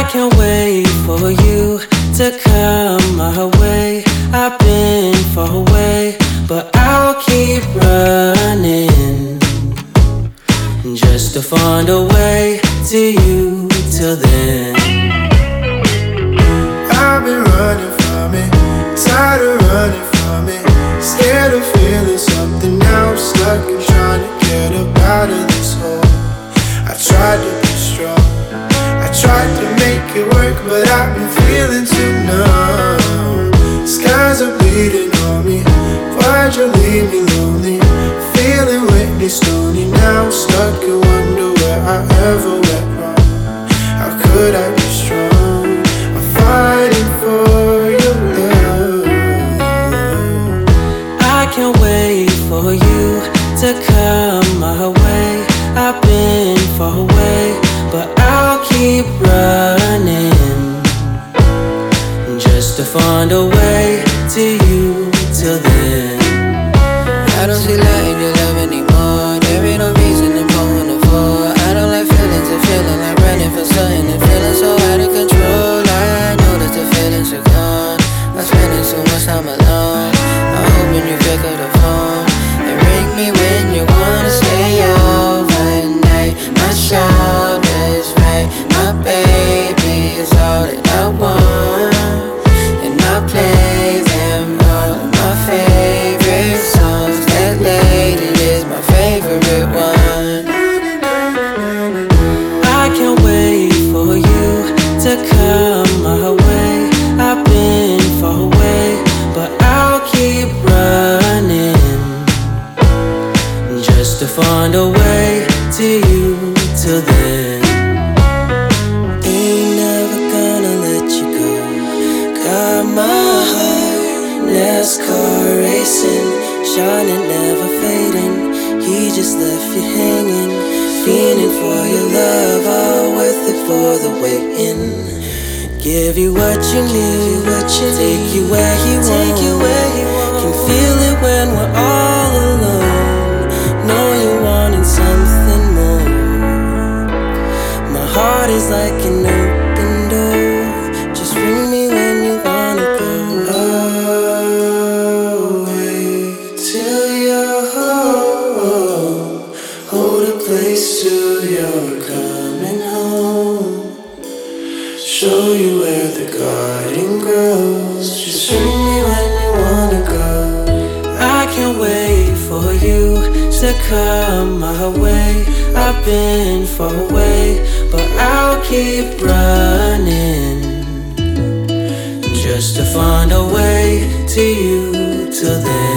can't wait for you to come my way. I've been far away, but I'll keep running just to find a way to you till then. I've been running from it, tired of running from it, scared of feeling something now, stuck and trying to get up out of this hole. I tried to be strong, I tried to make it work, but I've been feeling too numb. Skies are bleeding on me, why'd you leave me lonely? Feeling wetly stony now, stuck and wonder where I ever went wrong. How could I be strong? I'm fighting for your love. I can't wait for you to come my way. I've been far away, but I'll keep running just to find a way to you till then. I don't see light in your love anymore. There ain't no reason to go on the floor. I don't like feelings and feeling like running from something and feeling so out of control. I know that the feelings are gone. I'm spending so much time alone. I'm hoping you pick up the phone and ring me when you wanna stay overnight. My shoulders right, my baby is all that I want, and I play them all of my favorite songs. That lady is my favorite one. I can't wait for you to come my way. I've been far away, but I'll keep running just to find a way to you till then. Ain't never gonna let you go. Got my heart NASCAR racing, shining, never fading. He just left you hanging, fiending for your love, all worth it for the waiting. Give you what you need, take you where he wants. Can feel it when we're all alone. Know you're wanting something more. My heart is like an open door. Just ring me when you wanna go. Oh, wait till you're home. Hold a place till you're coming home. Show you where the garden grows. Just ring me when you wanna go. I can't wait for you to come my way. I've been far away, but I'll keep running just to find a way to you till then.